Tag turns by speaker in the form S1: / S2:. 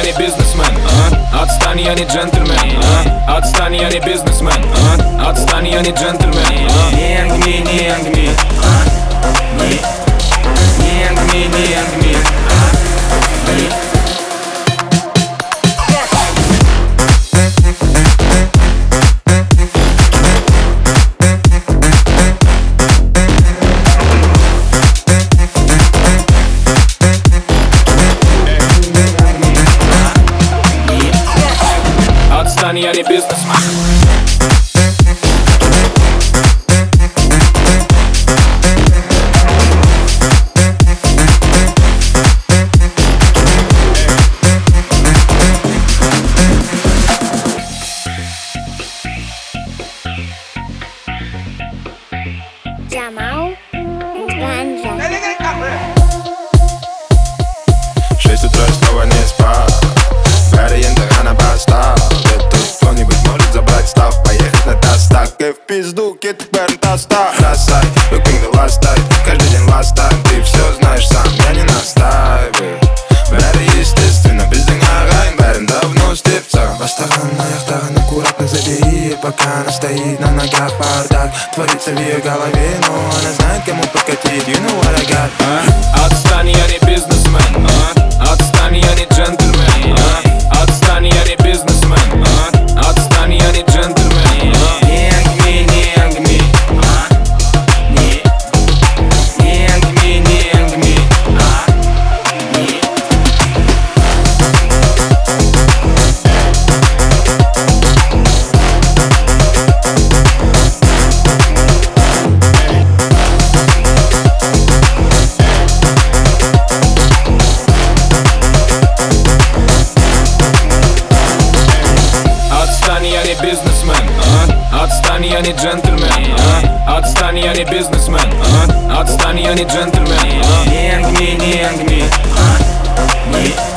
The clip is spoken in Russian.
S1: не бизнесмен, отстань, я не джентльмен, отстань, я не бизнесмен, отстань, я не джентльмен. Не ангми, не ангми, не ангми, не ангми. Отстань, я не бизнесмен.
S2: Jamal Ganja.
S3: 6 утра и снова не спал. Гарри Янтарана постал. Тут кто-нибудь может забрать став. Поехать на тастак и в пизду кит пернтаста. Красай, looking the last time. Каждый день last time. Ты все знаешь сам, я не настаиваю. Гарри, естественно, без дынгагайн. Барин давно степца. Бастаран на яхтаран, аккуратно забери. Пока она стоит на ногах, бардак творится в ее голове, но она знает, кому подкатить. You know what I got.
S1: Отстань, я не бизнесмен, отстань, я не джентльмен, отстань, я не бизнесмен, отстань, я не джентльмен. Не ангми, не ангми, не ангми, не ангми. Отстань, я не бизнесмен, отстань, я не джентльмен, отстань, я не бизнесмен, отстань, я не джентльмен. Не ангми, не ангми,